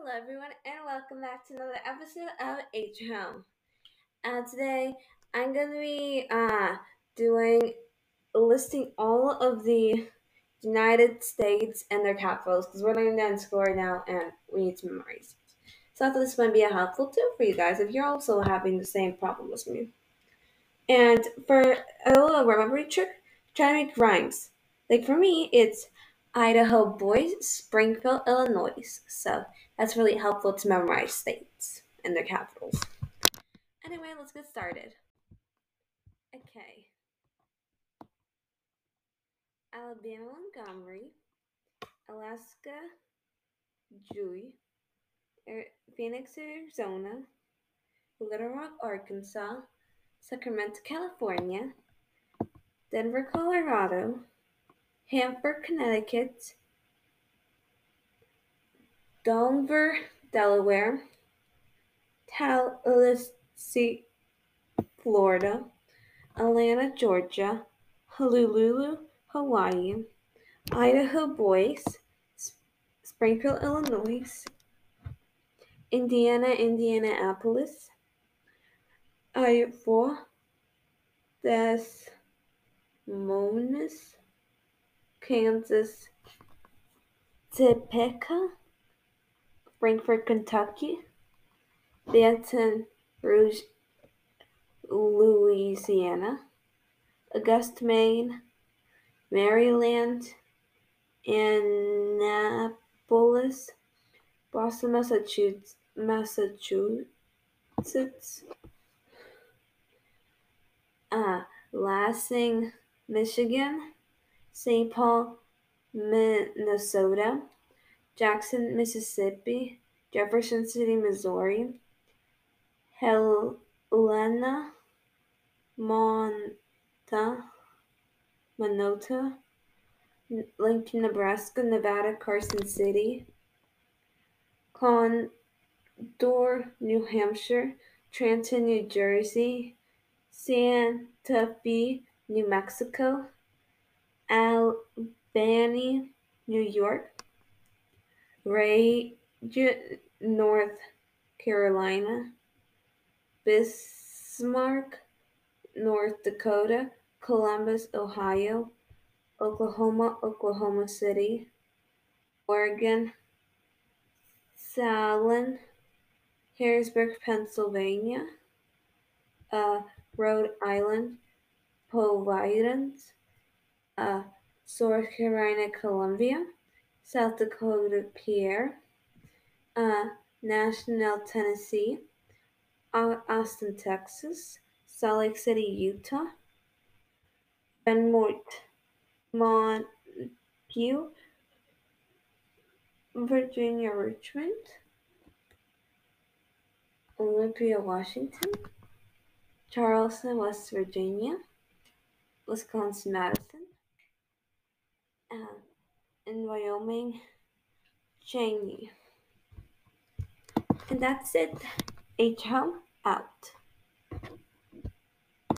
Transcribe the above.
Hello, everyone, and welcome back to another episode of H Home. Today, I'm going to be doing listing all of the United States and their capitals because we're learning that in school right now, and we need to memorize it. So I thought this might be a helpful tool for you guys if you're also having the same problem as me. And for a little remembering trick, try to make rhymes. Like for me, it's Idaho Boys, Springfield, Illinois. So that's really helpful to memorize states and their capitals. Anyway, let's get started. Okay. Alabama, Montgomery, Alaska, Dewey, Phoenix, Arizona, Little Rock, Arkansas, Sacramento, California, Denver, Colorado, Hanford, Connecticut, Dover, Delaware, Tallahassee, Florida, Atlanta, Georgia, Honolulu, Hawaii, Idaho, Boise, Springfield, Illinois, Indiana, Indianapolis, Iowa, Des Moines, Kansas, Topeka, Frankfort, Kentucky, Baton Rouge, Louisiana, Augusta, Maine, Maryland, Annapolis, Boston, Massachusetts, Lansing, Michigan, St. Paul, Minnesota, Jackson, Mississippi, Jefferson City, Missouri, Helena, Monota, Lincoln, Nebraska, Nevada, Carson City, Condor, New Hampshire, Trenton, New Jersey, Santa Fe, New Mexico, Albany, New York, Raleigh, North Carolina, Bismarck, North Dakota, Columbus, Ohio, Oklahoma, Oklahoma City, Oregon, Salem, Harrisburg, Pennsylvania, Rhode Island, Providence, South Carolina, Columbia, South Dakota, Pierre, Nashville, Tennessee, Austin, Texas, Salt Lake City, Utah, Benmont, Montague, Virginia, Richmond, Olympia, Washington, Charleston, West Virginia, Wisconsin, Madison, in Wyoming, Cheney. And that's it. H Home out.